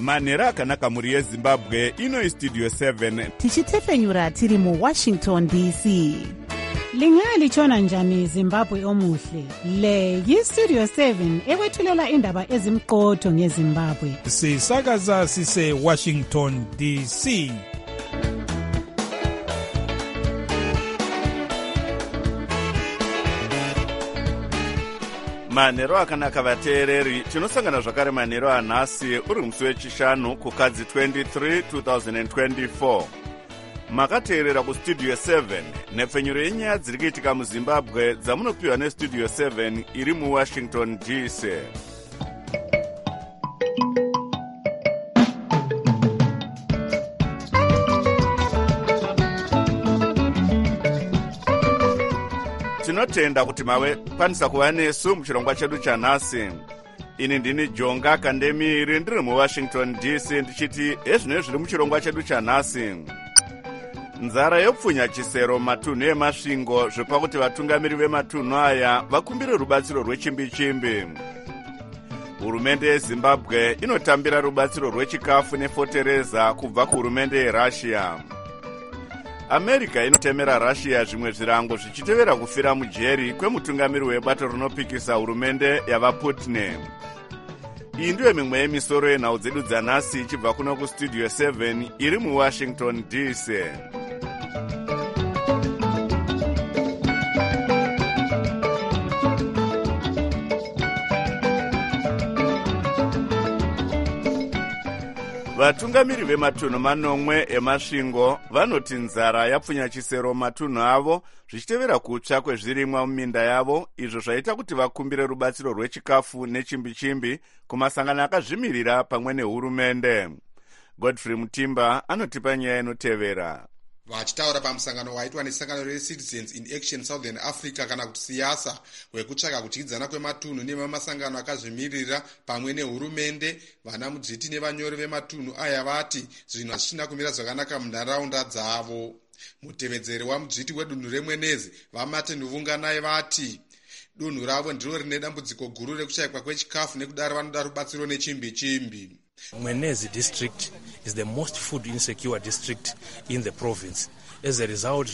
manhero akanaka mhuri yezimbabwe. Ino istudio 7 tichitefenyura tiri muWashington DC. Lingalitshona njani Zimbabwe omuhle? Le yistudio 7 ekwethulela indaba ezimqotho ngeZimbabwe. Sisakaza sise Washington DC. manhero akanaka vateereri. Tinosangana zvakare manhero anhasi uri musi wechishanu kukadzi 23 2024. Makateerera kustudio 7 nhepfenyuro yenyaya dziri kuitika muZimbabwe dzamunopiwa nestudio 7 iri muWashington DC. Tinotenda kuti mave kwanisa kuva nesu muchirongwa chedu chanhasi. Ini ndini Jonga Kandemiri ndiri muWashington DC ndichiti ezvino zviri muchirongwa chedu chanhasi. Nzara yopfunya chisero matunhu emasvingo zvopa kuti vatungamiri vematunhu aya vakumbire rubatsiro rwechimbi-chimbi. Hurumende yeZimbabwe inotambira rubatsiro rwechikafu nefotereza kubva kuhurumende yeRussia. America inotemera Russia zvimwe zvirango zvichitevera kufira mujeri kwemutungamiri webato rinopikisa hurumende yavaPutin. Iyi ndiyo mimwe yemisoro yenhau dzedu dzanhasi ichibva kuno kustudio 7 iri muWashington DC. Vatungamiri vematunhu manomwe emasvingo vanoti nzara yapfunya chisero matunhu avo zvichitevera kutsva kwezvirimwa muminda yavo, izvo zvaita kuti vakumbire rubatsiro rwechikafu nechimbi-chimbi kumasangano akazvimirira pamwe nehurumende. Godfrey Mutimba anotipa nyaya inotevera. Vachitaura pamusangano waitwa nesangano reCitizens in Action Southern Africa kana kuti siyasa wekutsvaka kudyidzana kwematunhu nemamasangano akazvimirira pamwe nehurumende, vana mudzviti nevanyori vematunhu aya vati zvinhu hazvichina kumira zvakanaka munharaunda dzavo. Mutevedzeri wamudzviti wedunhu reMwenezi vaMartin Vunganai vati dunhu ravo ndiro rine dambudziko guru rekushayikwa kwechikafu nekudaro vanoda rubatsiro nechimbi-chimbi. Mwenezi district is the most food insecure district in the province. As a result,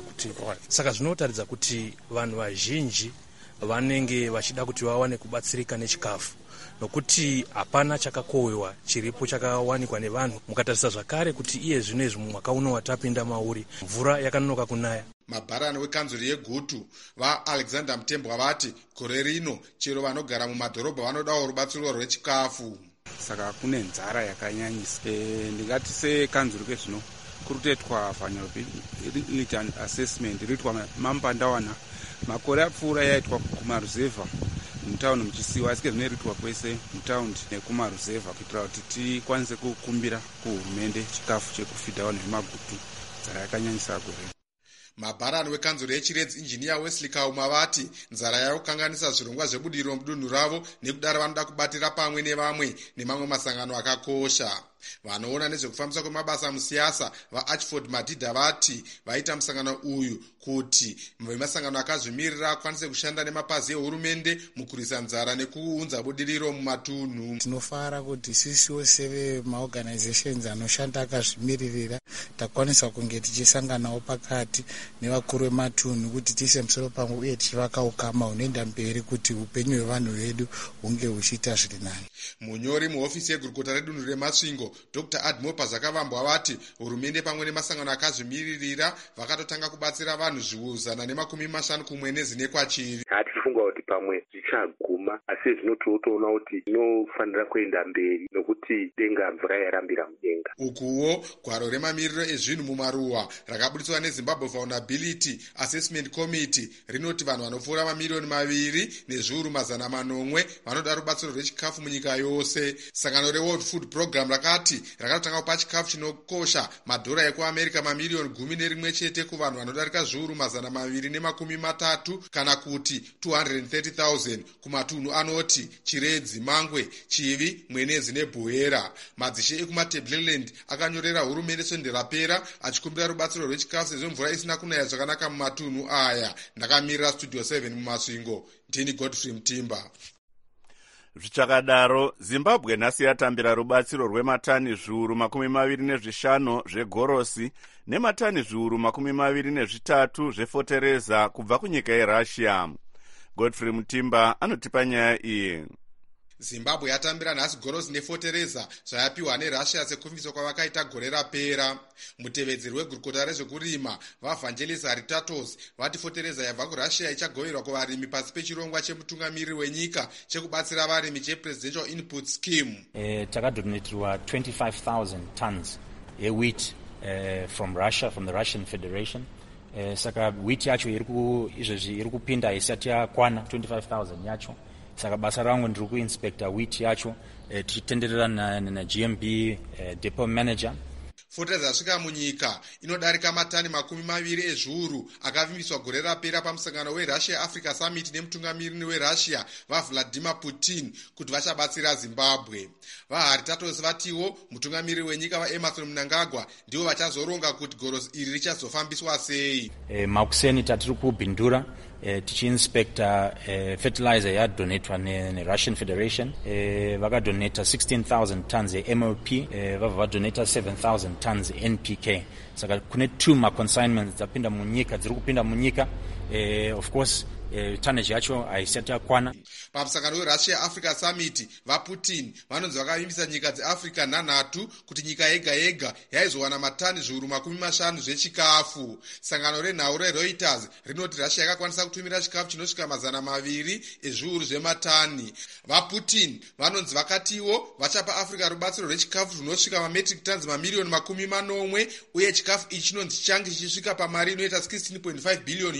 zvinotaridza kuti vanhu vazhinji vanenge vachida kuti vawane kubatsirika nechikafu, nokuti hapana chakakohwewa chiripo chakawanikwa nevanhu. Mukatarisa zvakare kuti iye zvino izvi mwaka uno watapinda mauri mvura yakanonoka kunaya. Mabharani wekanzuri yegutu vaAlexander Mutembwa vati gore rino chero vanogara mumadhorobha vanodawo rubatsiro rwechikafu. Saka kune nzara yakanyanyisa. Ndingati sekanzuri kezvino kurutetwa vanyopi ita assessment ritwa mambandawana makore apfuura yaitwa kumaruzevha mutaundi muchisiwa, asi kezvino ritwa kwese mutaundi nekumaruzevha kuitira kuti tikwanise kukumbira kuhurumende chikafu chekufidhawo nezvimagutu. Nzara yakanyanyisa gore. Mabharani wekanzuri yechiredzi injiniya Wesley Kauma vati nzara yakukanganisa zvirongwa zvebudiro mudunhu ravo nekudaro vanoda kubatira pamwe nevamwe nemamwe masangano akakosha. Vanoona nezvekufambisa kwemabasa musiyasa vaAchford Madhidha vati vaita musangano uyu kuti vemasangano akazvimirira akwanise kushanda nemapazi ehurumende mukurisa nzara nekuunza budiriro mumatunhu. Tinofara kuti sisiwo sevemaorganizations anoshanda akazvimiririra takwanisa kunge tichisanganawo pakati nevakuru vematunhu kuti tiise musoro pamwe uye tichivaka ukama hunoenda mberi kuti upenyu hwevanhu vedu hunge huchiita zviri nani. Munyori muhofisi yegurukota redunhu remasvingo Dr. Admopa Zakavambwa vati hurumende pamwe nemasangano akazvimiririra vakatotanga kubatsira vanhu zviuzana nemakumi kumwenezi nekwachiri. Hatifunga kuti pamwe zvichaguma, asi zvinotoona kuti inofanira kuenda mberi nokuti denga mvura yarambira mudenga. Ukuwo gwaro remamiriro ezvinhu mumaruwa rakaburitswa neZimbabwe Vulnerability Assessment Committee rinoti vanhu vanopfuura mamiliyoni 2 nezviuru 900 vanoda rubatsiro rwechikafu munyika yose. Sangano reWorld Food Program rakati rakatotanga kupa chikafu chinokosha madhora ekuAmerica mamiliyoni 11 chete kuvanhu vanodarika zviuru 230 kana kuti 230,000 kumatunhu anoti Chiredzi, Mangwe, Chivi, Mwenezi neBuhera. Madzishe ekumaTebeleland akanyorera hurumende sonde rapera achikumbira rubatsiro rwechikafu sezvo mvura isina kunaya zvakanaka mumatunhu aya. Ndakamirira studio 7 mumasvingo. Ndini Godfrey Mutimba. Zvichakadaro, Zimbabwe nhasi yatambira rubatsiro rwematani zviuru 25 zvegorosi nematani zviuru 23 zvefotereza kubva kunyika yeRussia. Godfrey Mutimba anotipa nyaya iyi. Zimbabwe yatambira nhasi gorosi nefotereza zvayapiwa neRussia sekuvimbiso kwavakaita gore rapera. Mutevedzeri wegurukota rezvekurima vaVangelis Haritatos vati fotereza yabva kuRussia ichagoverwa kuvarimi pasi pechirongwa chemutungamiriri wenyika chekubatsira varimi chePresidential Input Scheme. Takadonetirwa 25,000 tons yewheat from Russia, from the Russian Federation. Saka wheat yacho izvezvi iri kupinda isati yakwana 25,000 yacho. Saka basa rangu ndiri kuinspector wheat yacho tichitenderera naGMB depot manager. Fotereza yasvika munyika inodarika matani 20 ezviuru akavimbiswa gore rapera pamusangano weRussia Africa Summit nemutungamiriri weRussia vaVladimir Putin kuti vachabatsira Zimbabwe. VaHaritatos vatiwo mutungamiriri wenyika vaEmerson Mnangagwa ndivo vachazoronga kuti gorosi iri richazofambiswa sei. Makuseni tatiri kubhindura tichiinspector fertilizer yadonetwa neRussian Federation. Vakadoneta 16,000 tons yeMOP, vabva vadoneta 7,000 tons NPK. Saka kune 2 maconsignments dzapinda munyika, dziri kupinda munyika. Of course tonnage yacho haisati yakwana. Pamusangano weRussia Africa Summit, vaPutin vanonzi vakavimbisa nyika dzeAfrica 3 kuti nyika yega yega yaizowana matani zviuru 50 zvechikafu. Sangano renhau reReuters rinoti Russia yakakwanisa kutumira chikafu chinosvika 200 ezviuru zvematani. VaPutin vanonzi vakatiwo vachapa Africa rubatsiro rwechikafu zvinosvika mametric tons mamiliyoni 40 uye chikafu ichi chinonzi chichange chichisvika pamari inoita $16.5 billion.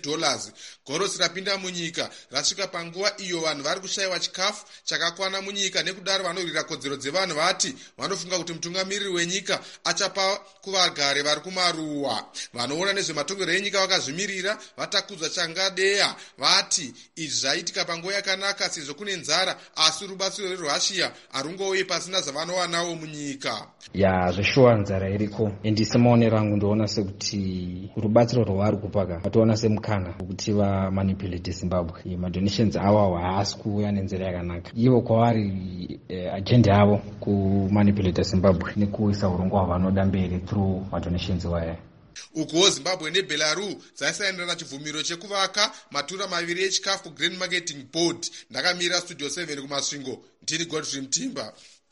Gorosi rapinda munyika rasvika panguva iyo vanhu vari kushayiwa chikafu chakakwana munyika, nekudaro vanorwira kodzero dzevanhu vati vanofunga kuti mutungamiriri wenyika achapa kuvagari vari kumaruwa. Vanoona nezvematongerwo enyika vakazvimirira vatakudzwa changadeya vati izvi zvaitika panguva yakanaka sezvo kune nzara, asi rubatsiro rweRussia harungouye pasina zvavanowanawo munyika. Zveshuwa nzara iriko, endi semaonero angu ndoona sekuti rubatsiro rwavari kupaka vatoona semukana kuti vamanipulate Zimbabwe. Madonations avo haasi kuuya nenzira yakanaka. Ivo kwavari agenda yavo kumanipulate Zimbabwe nekuisa urongwa hwavanoda mberi through madonations waya. Ukuwo Zimbabwe neBelarus dzaisainira chibvumiro chekuvaka matura 2 echikafu Grain Marketing Board. Ndakamira Studio 7 kumasvingo, ndini Godfrey Mutimba.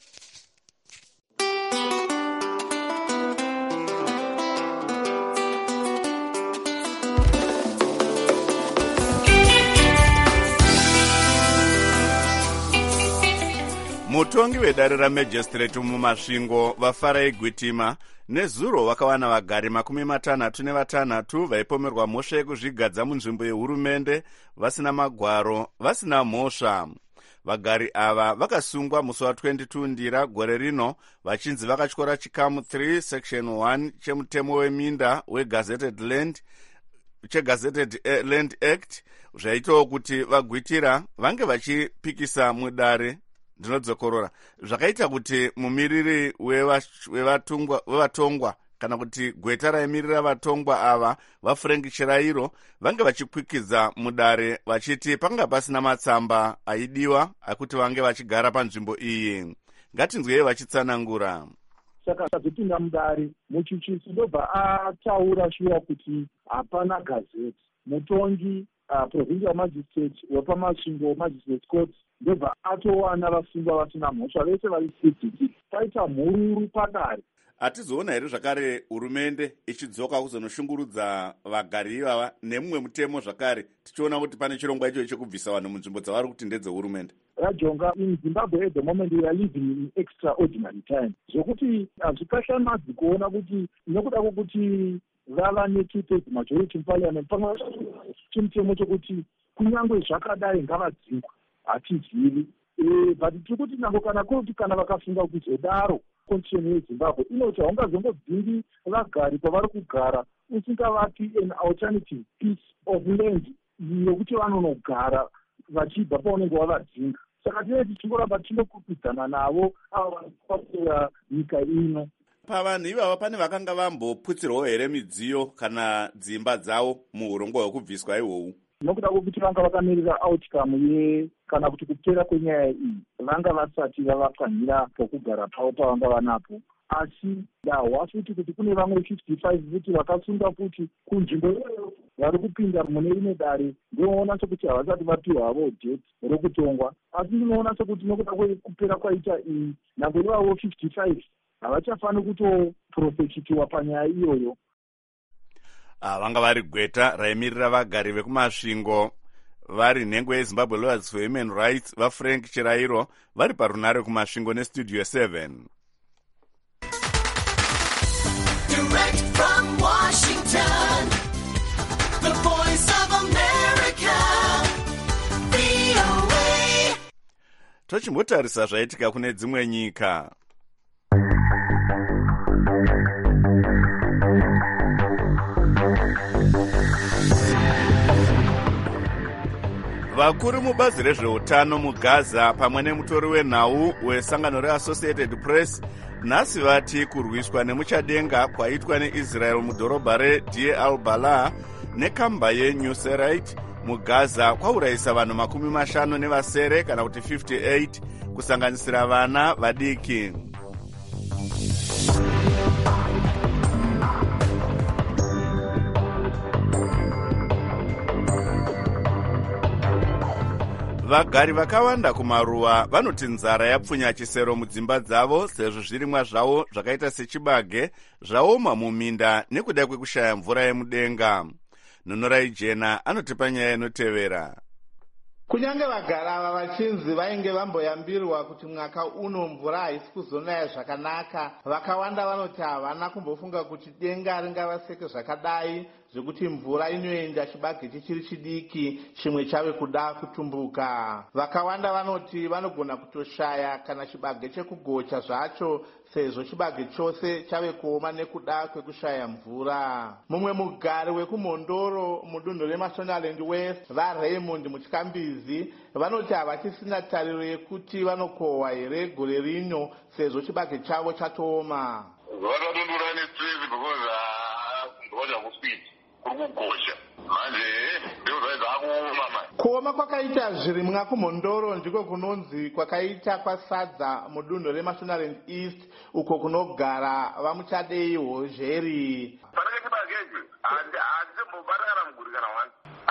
Mutongi wedare ramajistrate mumasvingo vaFarai Gwitima nezuro vakawana vagari 56 vaipomerwa mhosva yekuzvigadza munzvimbo yehurumende vasina magwaro, vasina mhosva. Vagari ava vakasungwa musi wa22 Ndira gore rino vachinzi vakatyora chikamu 3 section 1 chemutemo weminda weGazetted Land Act zvaitawo kuti vagwitira vange vachipikisa mudare. Ndinodzokorora zvakaita kuti mumiriri wevatongwa kana kuti gweta raimirira vatongwa ava vaFrank Chirairo vange vachikwikidza mudare vachiti panga pasina matsamba aidiwa akuti vange vachigara panzvimbo iyi. Ngatinzwei vachitsanangura. Saka azopinda mudare muchuchisi ndobva ataura shuwa kuti hapana gazeti. Mutongi provincial magistrate wepamasvingo magistrate court ndobva atowana vasungwa vasina mhosva vese vari CDD. Paita mhururu padare. Hatizoona here zvakare hurumende ichidzoka kuzonoshungurudza vagari ivava nemumwe mutemo zvakare tichiona kuti pane chirongwa icho chekubvisa vanhu munzvimbo dzavari kuti ndedzehurumende. Rajonga, in Zimbabwe at the moment we are living in extraordinary time. Zvokuti hazvikashamadzi kuona kuti nekuda kwokuti vava ne2/3 majority parliament pamwe chimutemo chokuti kunyange zvakadai ngavadzingwa hatizivi. But tiri kuti nango kana kuti kana vakafunga kuzodaro constitution yeZimbabwe inoti haungazongodzingi vagari pavari kugara usingavapi an alternative piece of land yokuti vanonogara vachibva paunenge wavadzinga. Saka tinenge tichingoramba tinokupidzana navo ava vanopaura nyika ino. Pavanhu ivava pane vakanga vamboputsirwawo here midziyo kana dzimba dzavo muurongwa hwekubviswa ihwohwu? nokuda kwokuti vanga vakamirira outcome kana kuti kupera kwenyaya iyi vanga vasati vavapwanyira pokugara pavo pavanga vanapo. Asi ndahwa futi kuti kune vamwe 55 futi vakasunga futi kunzvimbo iyoyo vari kupinda mune rimwe dare. Ndinoona sekuti havasati vapiwa havo date rokutongwa, asi ndinoona sekuti nokuda kwekupera kwaita iyi nyange ivavo 55 havachafaniri kutoprofechitiwa panyaya iyoyo. Vanga vari gweta raimirira vagari vekumasvingo vari nhengo yeZimbabwe Lawyers for Human Rights vaFrank Chirairo vari parunare kumasvingo nestudio 7. Direct from Washington, the voice of America, VOA. Tochimbotarisa zvaitika kune dzimwe nyika. Vakuru mubazi rezveutano muGaza pamwe nemutori wenhau wesangano reAssociated Press nhasi vati kurwiswa nemuchadenga kwaitwa neIsrael mudhorobha reDeir al-Balah nekamba yeNuseirat muGaza kwaurayisa vanhu 50 kana kuti 58 kusanganisira vana vadiki. Vagari vakawanda kumaruwa vanoti nzara yapfunya chisero mudzimba dzavo sezvo zvirimwa zvavo zvakaita sechibage zvaoma muminda nekuda kwekushaya mvura yemudenga. Nhunurai Jena anotipa nyaya inotevera. Kunyange vagari ava vachinzi vainge vamboyambirwa kuti mwaka uno mvura haisi kuzonaya zvakanaka, vakawanda vanoti havana kumbofunga kuti denga ringavaseke zvakadai zvekuti mvura inoenda chibage chichiri chidiki chimwe chave kuda kutumbuka. Vakawanda vanoti vanogona kutoshaya kana chibage chekugocha zvacho sezvo chibage chose chave kuoma nekuda kwekushaya mvura. Mumwe mugari wekumhondoro mudunhu reMashonaland West vaRaymond Mutyakambizi vanoti havachisina tariro yekuti vanokohwa here gore rino sezvo chibage chavo chatooma. Vakadondora nestress because ngoja kuspeed kurikugosha manje ndizvo zvakuoma manje. Kuoma kwakaita zvirimwa kumhondoro ndiko kunonzi kwakaita kwasadza mudunhu reMashonaland East uko kunogara vamuchadei hozheri. Panenge chibage ichi handimbobata muguri kana wani.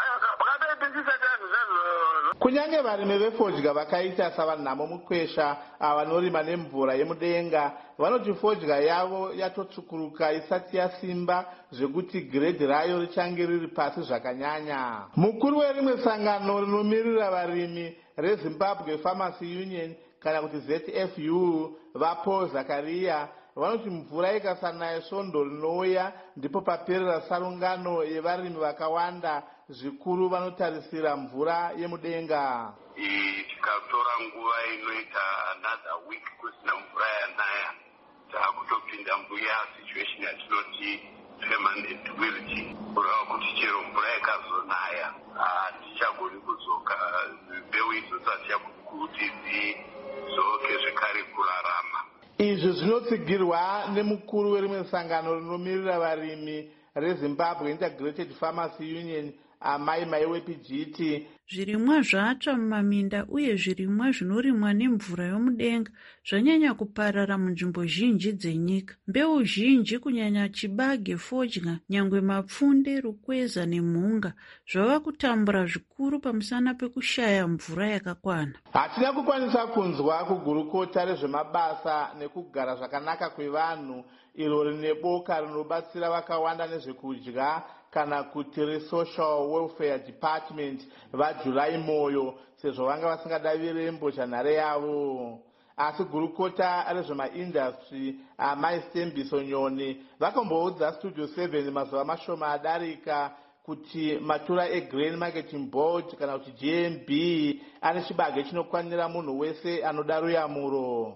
Kunyange varimi vefodya vakaita savanhamo mukwesha avanorima nemvura yemudenga vanoti fodya yavo yatotsvukuruka isati yasimba zvekuti giredhi rayo richange riri pasi zvakanyanya. Mukuru werimwe sangano rinomirira varimi reZimbabwe Farmers Union kana kuti ZFU vaPaul Zakaria vanoti mvura ikasanaya svondo rinouya ndipo paperera sarungano yevarimi vakawanda zvikuru vanotarisira mvura yemudenga. Tikatora nguva inoita another week kusina mvura yanaya takutopinda mbuya situation yatinoti permanent kureva kuti chero mvura ikazonaya hatichagoni kuzoka mbeu idzosati chagoni kuti dzizoke zvekare kurarama. Izvi zvinotsigirwa nemukuru werimwe sangano rinomirira varimi reZimbabwe Integrated Farmers Union Amai Maiwe Pijiti. Zvirimwa zvatsva mumaminda uye zvirimwa zvinorimwa nemvura yomudenga zvanyanya kuparara munzvimbo zhinji dzenyika. Mbeu zhinji kunyanya chibage, fodya, nyangwe mapfunde, rukweza nemhunga zvava kutambura zvikuru pamusana pekushaya mvura yakakwana. Hatina kukwanisa kunzwa kugurukota rezvemabasa nekugara zvakanaka kwevanhu iro rine boka rinobatsira vakawanda nezvekudya kana kuti reSocial Welfare Department vaJulai Moyo sezvo vanga vasingadavire mbozhanhare yavo. Asi gurukota rezvemaindastry Amai Stembiso Nyoni vakamboudza Studio 7 mazuva mashoma adarika kuti matura eGrain Marketing Board kana kuti GMB ane chibage chinokwanira munhu wese anoda ruyamuro.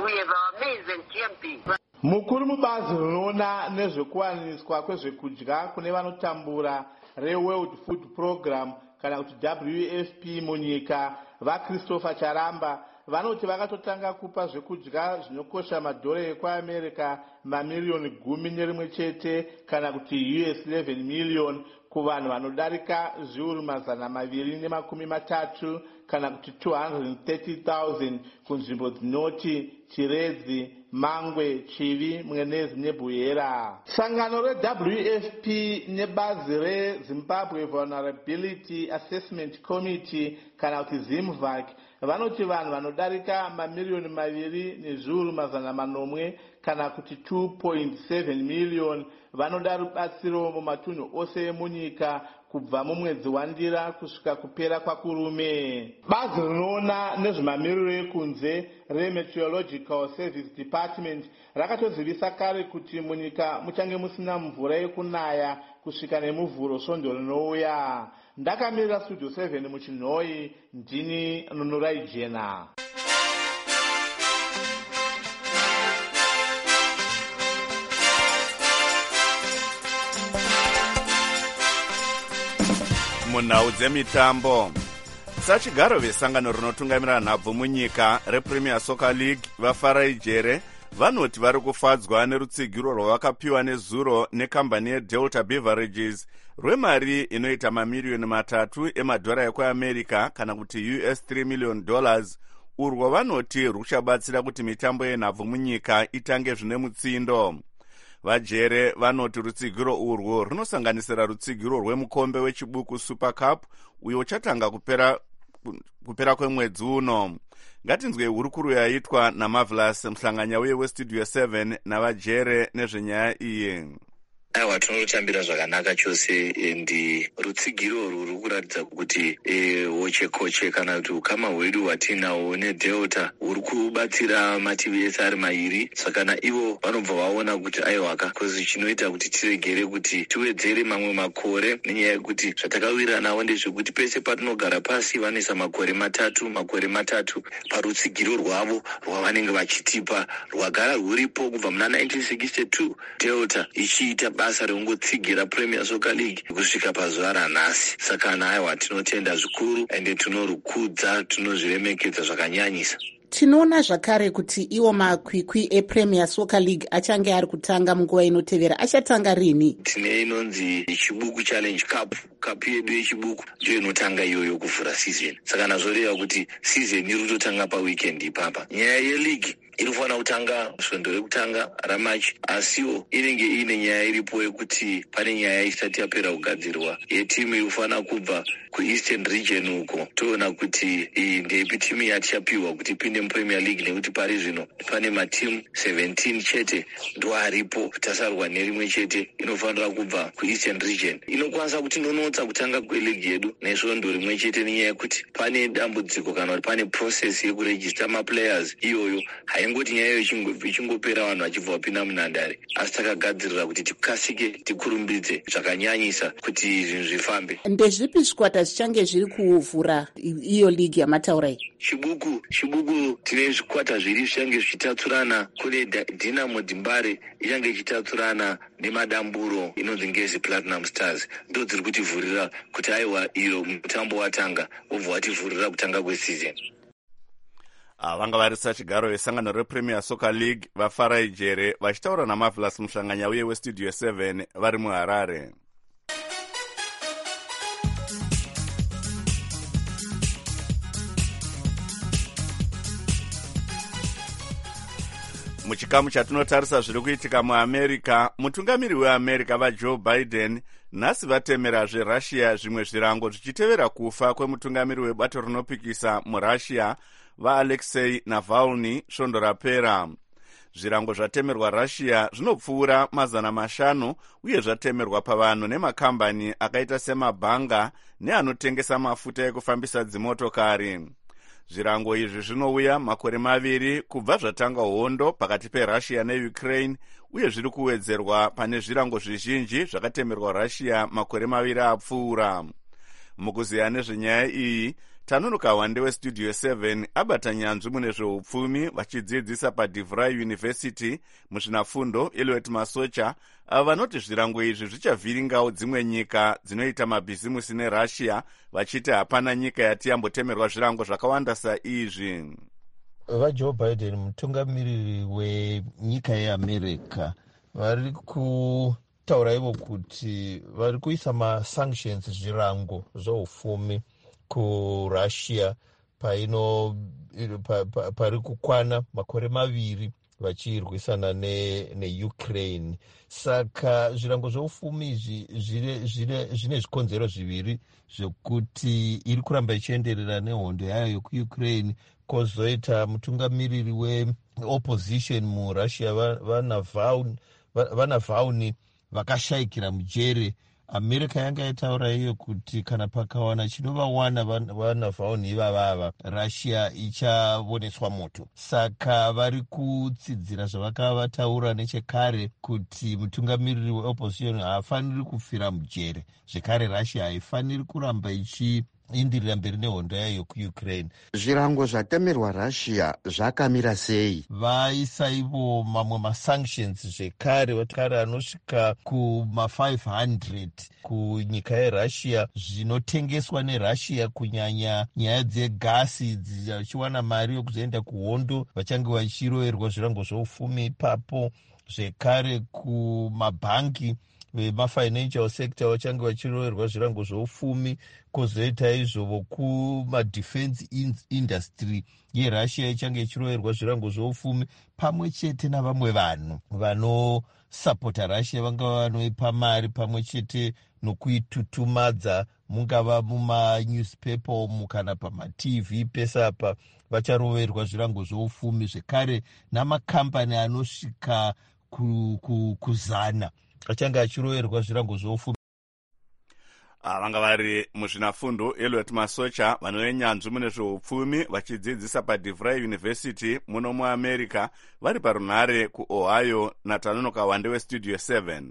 Mukuru mubazi rinoona nezvekuwaniswa kwezvekudya kune vanotambura reWorld Food Program kana kuti WFP munyika vaChristopher Charamba vanoti vakatotanga kupa zvekudya zvinokosha madhora ekuAmerica mamiliyoni 11 kana kuti US 11 million kuvanhu vanodarika zviuru 230 kana kuti 230,000 kunzvimbo dzinoti Chiredzi, Mangwe, Chivi, Mwenezi neBuyera. Sangano reWFP nebazi reZimbabwe Vulnerability Assessment Committee kana kuti ZIMVAC vanoti vanhu vanodarika mamiliyoni 2,900,000 kana kuti 2.7 million vanoda rubatsiro mumatunhu ose emunyika kubva mumwedzi waNdira kusvika kupera kwaKurume. Bazi rinoona nezvemamiriro ekunze reMeteorological Service Department rakatozivisa kare kuti munyika muchange musina mvura yekunaya kusvika nemuvhuro svondo rinouya. Ndakamirira Studio 7 muChinhoi, ndini Nunurai Jena. munhau dzemitambo. Sachigaro vesangano rinotungamirira nhabvu munyika rePremier Soccer League vafarai jere vanoti vari kufadzwa nerutsigiro rwavakapiwa nezuro nekambani yeDelta Beverages rwemari inoita mamiliyoni 3 emadhora ekuamerica kana kuti $3 million, urwo vanoti ruchabatsira kuti mitambo yenhabvu munyika itange zvine mutsindo. Vajere vanoti rutsigiro urwo runosanganisira rutsigiro rwemukombe wechibuku Super Cup uyo uchatanga kupera kwemwedzi uno. Ngatinzwe hurukuru yaitwa naMarvelous muhlanganyauye weStudio 7 navajere nezvenyaya iyi. Aiwa, tinotambira zvakanaka chose ndi rutsigiro ruri kuratidza kuti woche kana kuti ukama hwedu hwatinahwo neDelta huri kubatsira mativi ese ari mairi. Saka naivo vanobva vaona kuti aiwaka kozi chinoita kuti tiregere kuti tiwedzere mamwe makore, nenyaya yekuti zvatakawira nawo ndezvekuti pese patinogara pasi vanoisa makore matatu parutsigiro rwavo rwavanenge vachitipa rwagara rwuripo kubva muna 1962 Delta ichiita basa rekungotsigira Premier Soccer League kusvika pazuva ranhasi. Saka aiwa, tinotenda zvikuru ende tinorukudza, tinozviremekedza zvakanyanyisa. Tinoona zvakare kuti iwo makwikwi ePremier Soccer League achange ari kutanga munguva inotevera. Achatanga rini? Tine inonzi Chibuku Challenge Cup. Cup yedu yechibuku ndiyo inotanga iyoyo kuvhura season. Saka nazvoreva kuti season iri kutotanga paweekend ipapa. Nyaya yeleague inofanira kutanga svondo rekutanga raMarch, asiwo inenge ine nyaya iripo yekuti pane nyaya isati yapera kugadzirwa yetimu inofanira kubva kuEastern Region uko. Toona kuti iyi ndeipi timu yatichapiwa kuti ipinde muPremier League, nekuti pari zvino pane matimu 17 chete ndo aripo, tasarwa nerimwe chete inofanira kubva kuEastern Region. Inokwanisa kuti nonotsa kutanga kweleague yedu nesvondo rimwe chete, nenyaya yekuti pane dambudziko kana kuti pane process yekurejista maplayers iyoyo. Haingoti nyaya ichingopera vanhu vachibva vapinda munhandare, asi takagadzirira kuti tikasike tikurumbidze zvakanyanyisa kuti zvinhu zvifambe. Ndezvipi zvikwata zvichange zviri kuvhura iyo league yamataura iyi? Chibuku tine zvikwata zviri zvichange zvichitatsurana. Kune Dynamo Dimbare ichange ichitatsurana neMadamburo inonzi ngezi Platinum Stars. Ndo dziri kutivhurira kuti aiwa iyo mutambo watanga obva wativhurira kutanga kweseason. Vanga vari sachigaro vesangano rePremier Soccer League vafarai jere vachitaura naMarvelous muhlanganyauye weStudio 7 vari muHarare. Muchikamu chatinotarisa zviri kuitika muAmerica, mutungamiri weAmerica vaJoe Biden nhasi vatemerazve Russia zvimwe zvirango zvichitevera kufa kwemutungamiri webato rinopikisa muRussia vaAlexei Navalny svondo rapera. Zvirango zvatemerwa Russia zvinopfuura 500 uye zvatemerwa pavanhu nemakambani akaita semabhanga neanotengesa mafuta ekufambisa dzimotokari. Zvirango izvi zvinouya makore 2 kubva zvatanga hondo pakati peRussia neUkraine, uye zviri kuwedzerwa pane zvirango zvizhinji zvakatemerwa Russia makore 2 apfuura. Mukuziya nezvenyaya iyi, tanuruka wande weStudio 7 abata nyanzvi mune zveupfumi vachidzidzisa paDeVry University muzvinafundo Eliot Masocha, ava vanoti zvirango izvi zvichavhiringawo dzimwe nyika dzinoita mabhizimusi neRussia, vachiti hapana nyika yati yambotemerwa zvirango zvakawanda saizvi. VaJoe Biden mutungamiriri wenyika yeAmerica vari taura ivo kuti vari kuisa masanctions, zvirango zveupfumi kurussia pari kukwana makore 2 vachirwisana neukraine. Saka zvirango zveupfumi izvi zvine zvikonzero zviviri zvekuti iri kuramba ichienderera nehondo yayo yekuukraine. Kozoita mutungamiriri weopposition murussia vaNavalny vakashayikira mujere. America yanga yataura iyo kuti kana pakawana chinovawana vaNavalny ivavava, Russia ichavoneswa moto. Saka vari kutsidzira zvavakavataura nechekare kuti mutungamiriri weopposition haafaniri kufira mujere. Zvekare Russia haifaniri kuramba indirira mberi nehondo yayo yekuukraine. Zvirango zvatemerwa Russia zvakamira sei? Vaisa ivo mamwe masanctions zvekare anosvika kuma500 kunyika yeRussia zvinotengeswa neRussia, kunyanya nyaya dzegasi dzichiwana mari yokuzoenda kuhondo. Vachange vachiroverwa zvirango zveupfumi ipapo. Zvekare kumabhangi vemafinancial sector vachange vachiroverwa zvirango zveupfumi. Kozoita izvovo kumadefense industry yeRussia ichange ichiroverwa zvirango zveupfumi, pamwe chete navamwe vanhu vanosapota Russia, vangava vanoipa mari pamwe chete nokuitutumadza, mungava mumanewspaper umu kana pamaTV pesapa, vacharoverwa zvirango zveupfumi. Zvekare namakambani anosvika kuzana achange achiroverwa zvirango zveupfumi. Vanga vari muzvinafundo Elliot Masocha vanoenyanzvi mune zveupfumi vachidzidzisa paDeVry University muno muAmerica, vari parunhare kuOhio naTanonoka Wande weStudio 7.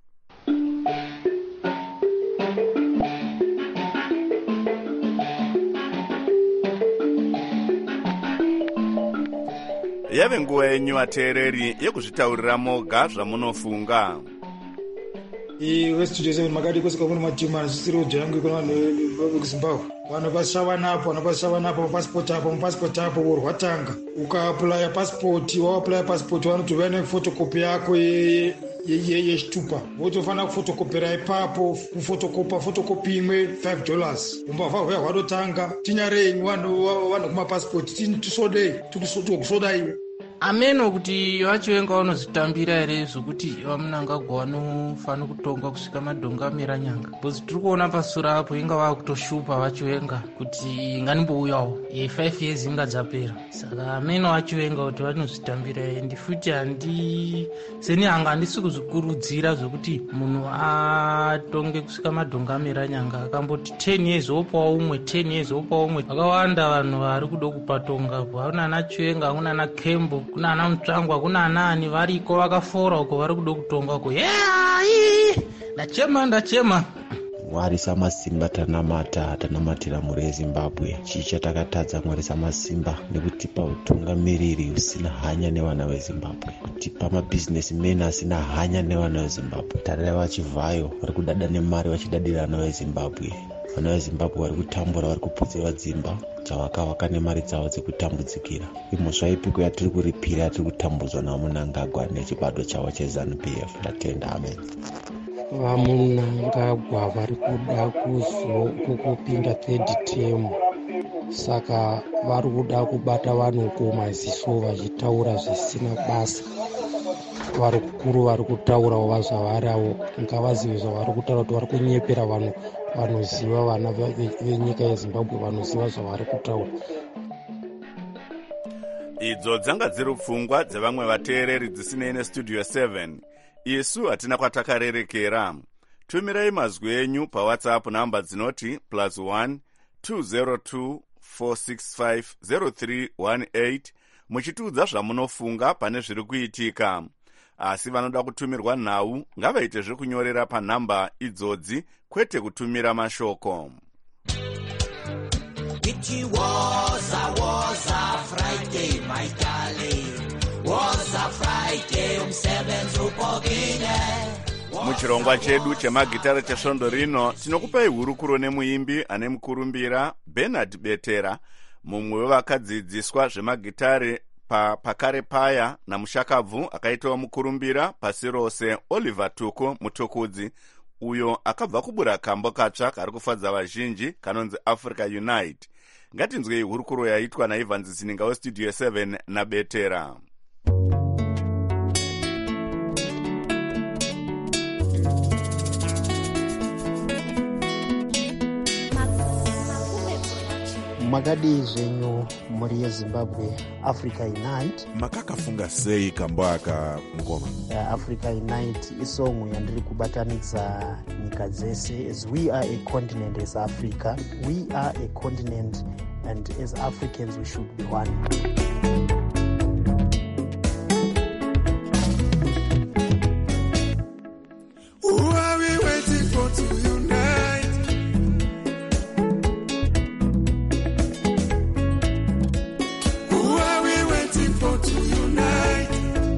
Yave nguva yenyu vateereri yekuzvitaurira moga zvamunofunga. weStudio 7 makati kwese kwamuna matimu anosisira kujangu kuna vanhu vekuZimbabwe. Vanhu vashavanapo mapasipoti apo worwatanga. Ukaaplaya pasipoti, wawaplaya pasipoti vanotova nefotokopi yako yechitupa. Wotofanira kufotokopera ipapo, kufotokopa fotokopi imwe $5. Umbavha hweya hwadotanga. Tinyarenyu vanhu kumapasipoti, tisodei, tikusoda iwe. Ameno kuti vachivenga vanozvitambira here zvokuti vamunangagwa vanofanira kutonga kusvika madhonga meranyanga. Bhozi tiri kuona pasura apo inga vakutoshupa vachivenga kuti nganimbouyawo 5 years inga dzapera. Saka ameno vachivenga kuti vanozvitambira here. Ndifuti seni hanga handisi kuzvikurudzira zvokuti munhu atonge kusvika madhonga meranyanga. Akamboti 10 years opawo umwe, 10 years opawo umwe. Vakawanda vanhu vari kuda kupatonga. Kuna ana Chivenga, kuna ana Kembo, kuna ana Mutsvangwa, kuna anani variko vakafora uko vari kuda kutonga uko. Ndachema. Mwari Samasimba tanamatira mhuri yeZimbabwe. Chii takatadza Mwari Samasimba nekutipa utungamiriri usina hanya nevana veZimbabwe, kutipa mabhizinesimeni asina hanya nevana veZimbabwe. Tarira vachivhayo vari kudada nemari vachidadira vana veZimbabwe. Vana veZimbabwe vari kutambura, vari kuputse dzimba dzavakavaka nemari dzavo dzekutambudzikira. Imhosva ipiko yatiri kuripira, yatiri kutambudzwa naMunangagwa nechibado chavo cheZANU-PF. Ndatenda, amen. VaMunangagwa vari kuda kupinda 3rd term, saka vari kuda kubata vanhu kumaziso vachitaura zvisina basa. Vari kukuru vari kutaurawo vazvavaravo, ngavazive zvavari kutaura kuti vari kunyepera vanhu vanoziva, vana venyika yeZimbabwe vanoziva zvavari kutaura. Idzo dzanga dziri pfungwa dzevamwe vateereri dzisinei neStudio 7. Isu hatina kwatakarerekera. Tumirai mazwi enyu paWhatsApp namba dzinoti +1 202 465 0318 muchitiudza zvamunofunga pane zviri kuitika. Asi vanoda kutumirwa nhau ngavaite zvekunyorera panhamba idzodzi, kwete kutumira mashoko. It was a Friday, my darling. Was a Friday, umsebenzi upogile. Muchirongwa chedu chemagitara chesvondo rino tinokupai hurukuro nemuimbi ane mukurumbira Bernard Betera, mumwe wevakadzidziswa zvemagitare pakare paya namushakabvu akaitawo mukurumbira pasi rose Oliver Tuku mutukudzi uyo akabva kubura kambo katsva kari kufadza vazhinji kanonzi Africa Unite. Ngatinzwei hurukuro yaitwa naIvans Zininga westudio 7 naBetera. Makadi zvenyu muri yeZimbabwe Africa Unite. Makakafunga sei kambo aka ngoma? Africa Unite isongo yandiri kubatanidza nyika dzese. As we are a continent as Africa, we are a continent, and as Africans we should be one. Who are we waiting for to unite? Who are we waiting for to unite?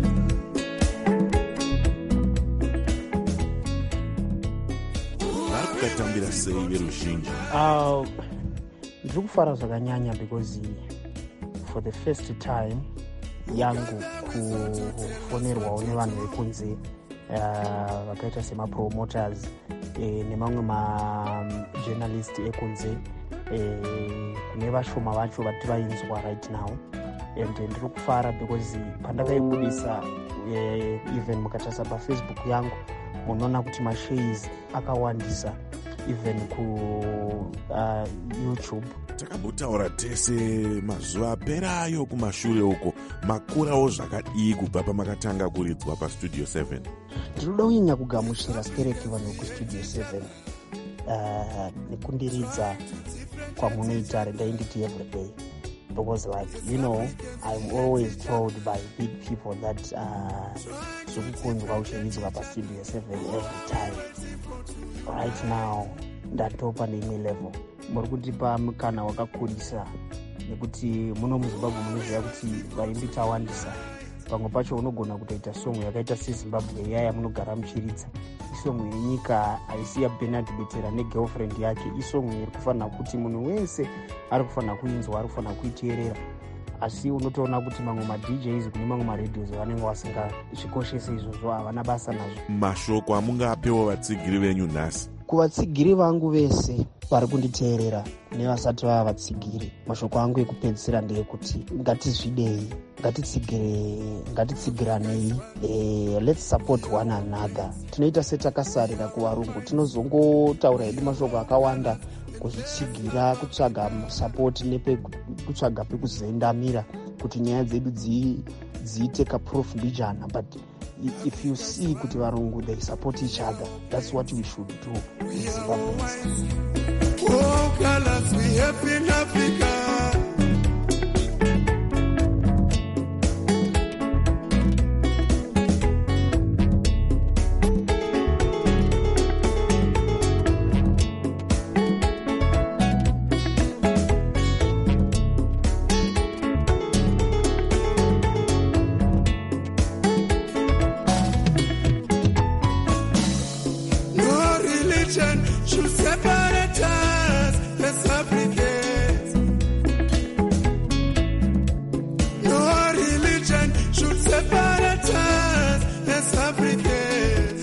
Varikukatambira sei veruzhinji? Ndiri kufara zvakanyanya because for the first time yangu kufonerwawo nevanhu vekunze vakaita semapromoters nemamwe majournalist ekunze kune vashoma vacho vati vainzwa right now, and ndiri kufara because pandakaibudisa even mukatasa pafacebook yangu munoona kuti mashares akawandisa even ku YouTube. Takambotaura tese mazuva aperayo kumashure uko, makurawo zvakadii kubva pamakatanga kuridzwa pastudio 7? Ndinoda kunyanya kugamuchira spirit vanhu vekustudio 7 nekundiridza kwamunoita rendainditi everyday, because like, you know, I'm always told by big people that zvekukunzwa uchiridzwa pastudio 7 every time. Right now ndatopa neimwe level. Muri kundipa mukana wakakurisa nekuti muno muZimbabwe munoziva kuti vaimbi tawandisa. Pamwe pacho unogona kutoita songo yakaita seZimbabwe yaya munogara muchiridza. Isongo yenyika haisi yaBernard Betera negirlfriend yake. Isongo iri kufanira kuti munhu wese ari kufanira kuinzwa, ari kufanira kuiteerera. Asi unotoona kuti mamwe maDJs kune mamwe maradios vanenge vasingazvikoshese izvozvo, havana basa nazvo. Mashoko amungapewo vatsigiri venyu nhasi? Kuvatsigiri vangu vese vari kunditeerera nevasati vava vatsigiri, mashoko angu ekupedzisira ndeyekuti ngatizvidei, ngatitsigiranei, let's support one another. Tinoita setakasarira kuvarungu, tinozongotaura hedu mashoko akawanda kuzvitsigira, kutsvaga support kutsvaga pekuzendamira kuti nyaya dzedu dziite kaproof mbijana. But if you see kuti varungu they support each other, that's what we should do in Zimbabwe. Oh, colors we have in Africa. Should separate us as Africans. No religion should separate us as Africans.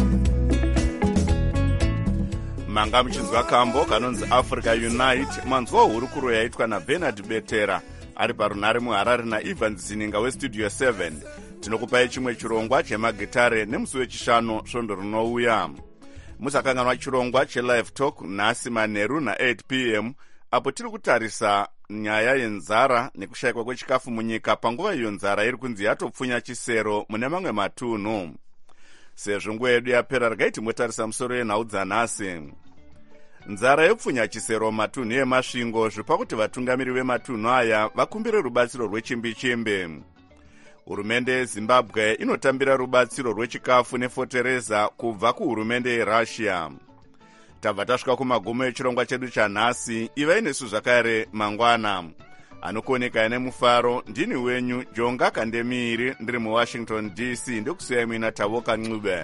Manga muchinzwa kambo kanonzi Africa Unite, manzwa hurukuro yaitwa naBernard Betera ari parunare muHarare naIvans Zininga westudio 7. Tinokupai chimwe chirongwa chemagitare nemusi wechishanu svondo rinouya. Musakanganwa chirongwa chelive talk nhasi manheru na8 p.m. apo tiri kutarisa nyaya yenzara nekushayikwa kwechikafu munyika panguva iyo nzara iri kunzi yatopfunya chisero mune mamwe matunhu. Sezvo nguva yedu yapera, regai timbotarisa musoro yenhau dzanhasi. Nzara yopfunya chisero matunhu emasvingo zvipa kuti vatungamiri vematunhu aya vakumbire rubatsiro rwechimbi-chimbi. Hurumende yeZimbabwe inotambira rubatsiro rwechikafu nefotereza kubva kuhurumende yeRussia. Tabva tasvika kumagumo echirongwa chedu chanhasi. Ivai nesu zvakare mangwana. Anokuoneka nemufaro, ndini wenyu Jonga Kandemiri, ndiri muWashington DC, ndokusiyai muina Tavoka Ncube.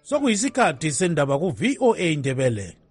sokuyisikhathi sendaba ku-VOA Ndebele.